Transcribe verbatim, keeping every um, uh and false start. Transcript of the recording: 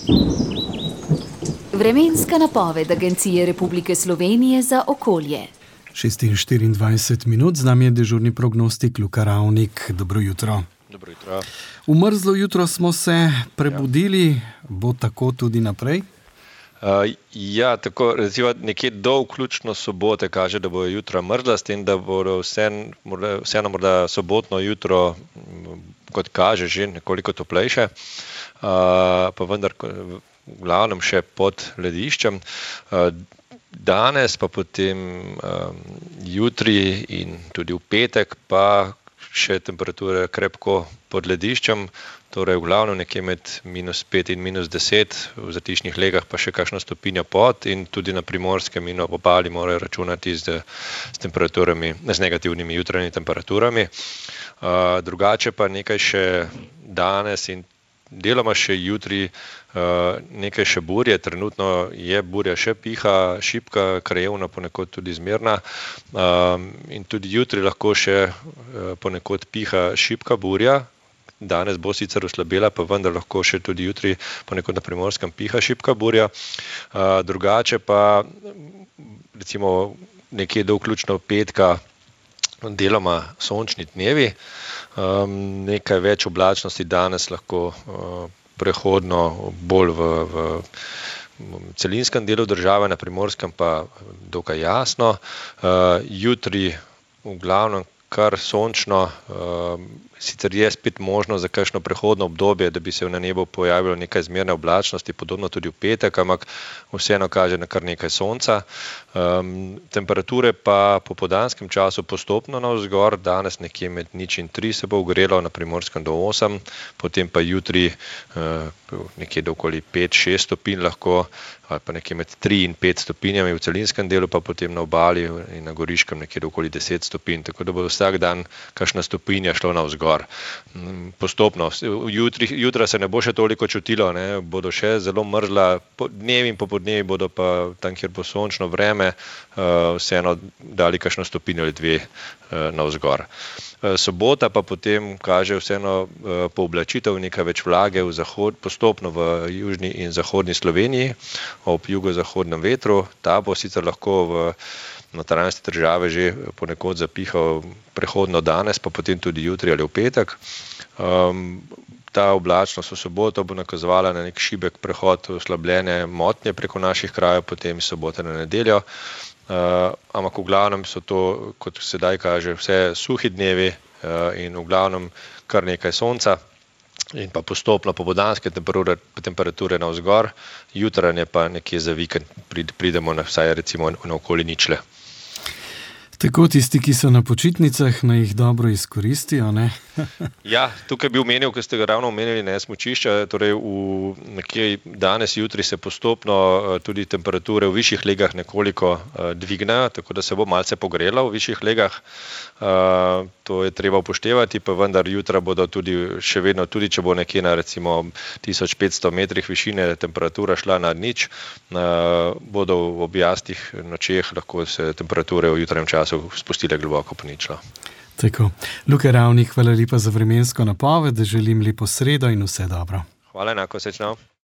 Vremenska napoved Agencije Republike Slovenije za okolje. šest in štiriindvajset minut, z nami je dežurni prognostik Luka Ravnik. Dobro jutro. Dobro jutro. V mrzlo jutro smo se prebudili, ja. Bo tako tudi naprej? Uh, ja, tako recimo nekje do vključno sobote kaže, da bo jutra mrzla, s tem, da bo vseeno morda, vseeno morda sobotno jutro, kot kaže, že nekoliko toplejše, uh, pa vendar v glavnem še pod lediščem. Uh, danes pa potem um, jutri in tudi v petek pa še temperature krepko pod lediščem, torej v glavnem nekje med minus pet in minus deset, v Zatišnih legah pa še kakšno stopinjo pod in tudi na Primorskem in ob obali morajo računati z, z temperaturami, z negativnimi jutranjimi temperaturami. Uh, drugače pa nekaj še danes in deloma še jutri, uh, nekaj še burje, trenutno je burja še piha, šibka, krajevna, ponekod tudi zmerna, um, in tudi jutri lahko še uh, ponekod piha šibka burja. Danes bo sicer oslabela, pa vendar lahko še tudi jutri ponekod na Primorskem piha šibka burja. Uh, drugače pa recimo nekje do vključno petka deloma sončni dnevi, um, nekaj več oblačnosti danes lahko uh, prehodno bolj v, v celinskem delu države, na Primorskem pa dokaj jasno. Uh, jutri v glavnem kar sončno, uh, sicer je spet možno za kakšno prehodno obdobje, da bi se na nebu pojavilo nekaj zmerne oblačnosti, podobno tudi v petek, ampak vseeno kaže na kar nekaj sonca. Um, temperature pa po popoldanskem času postopno navzgor, danes nekje med nič in tri se bo ogrelo, na Primorskem do osem, potem pa jutri uh, nekje do okoli pet šest stopinj lahko, ali pa nekje med tri in pet stopinjami v celinskem delu, pa potem na obali in na Goriškem nekje do okoli deset stopinj, tako da bo vsak dan kakšna stopinja šlo navzgor. Postopno, jutri, jutra se ne bo še toliko čutilo, ne, bodo še zelo mrzla, dnevi in popodnevi bodo pa tam, kjer bo sončno vreme, vseeno dali kakšno stopinjo ali dve navzgor. Sobota pa potem kaže vseeno pooblačitev, nekaj več vlage v zahod, postopno v južni in zahodni Sloveniji, ob jugozahodnem vetru. Ta bo sicer lahko v notranjosti države že ponekod zapihal prehodno danes, pa potem tudi jutri ali v petek. Um, ta oblačnost v soboto bo nakazovala na nek šibek prehod oslabljene motnje preko naših krajev, potem sobote na nedeljo. Uh, ampak v glavnem so to, kot sedaj kaže, vse suhi dnevi uh, in v glavnem kar nekaj sonca in pa postopno popoldanske temperature, temperature navzgor, jutranje pa nekje za vikend pridemo na vsaj recimo na okoli ničle. Tako tisti, ki so na počitnicah, naj jih dobro izkoristijo, ne? Ja, tukaj bi omenil, ko ste ga ravno omenili, ne, smučišča, torej v nekje danes, jutri se postopno tudi temperature v višjih legah nekoliko uh, dvignejo, tako da se bo malce pogrelo v višjih legah. Uh, to je treba upoštevati, pa vendar jutra bodo tudi še vedno, tudi če bo nekje na recimo tisoč petsto metrih višine temperatura šla nad nič, uh, bodo v objastih nočeh lahko se temperature v jutranjem času spustile globoko po ničlo. Tako. Luka Ravnik, hvala lepa za vremensko napoved, želim lepo sredo in vse dobro. Hvala, enako, srečno.